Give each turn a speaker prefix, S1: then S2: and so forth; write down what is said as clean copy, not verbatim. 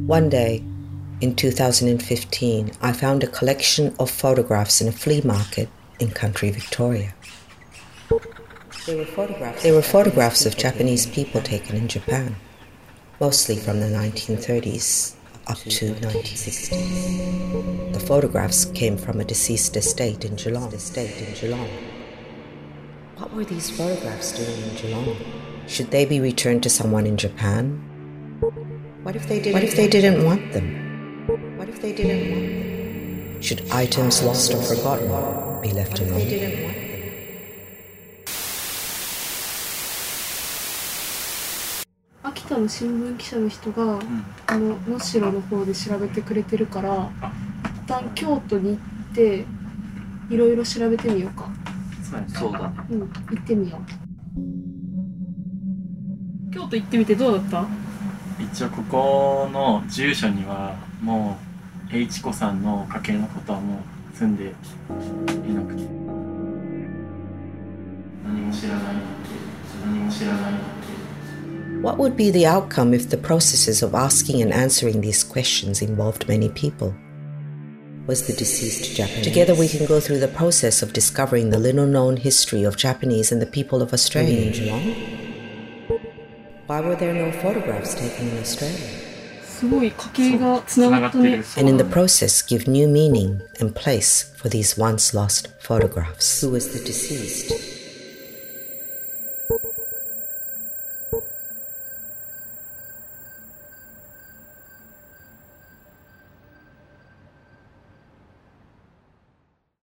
S1: One day, in 2015, I found a collection of photographs in a flea market in country Victoria. They were photographs of Japanese people taken in Japan, mostly from the 1930s up to 1960s. The photographs came from a deceased estate in Geelong. What were these photographs doing in Geelong? Should they be returned to someone in Japan? What if they didn't want them? Should items lost or forgotten be left alone?
S2: 秋田の新聞記者の人が、能代の方で調べてくれてるから、一旦京都に行っていろいろ調べてみようか。
S3: そうだね。
S2: 行ってみよう。京都行ってみてどうだった？
S3: 一応ここの住所にはもう H 子さんの家系のことはもう住んでいなくて、何も知らない。
S1: What would be the outcome if the processes of asking and answering these questions involved many people? Was the deceased Japanese? Together we can go through the process of discovering the little-known history of Japanese and the people of Australia. Why were there no photographs taken in Australia?
S2: すごい家系がつながったね。
S1: And in the process give new meaning and place for these once lost photographs. Who was the deceased?